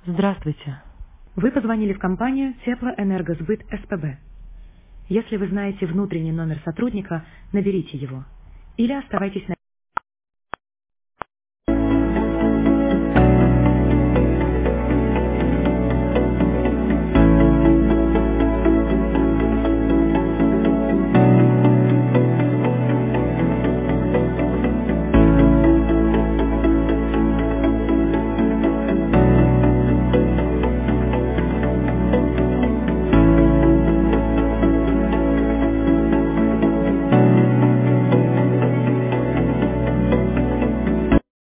Здравствуйте. Вы позвонили в компанию Теплоэнергосбыт СПБ. Если вы знаете внутренний номер сотрудника, наберите его или оставайтесь на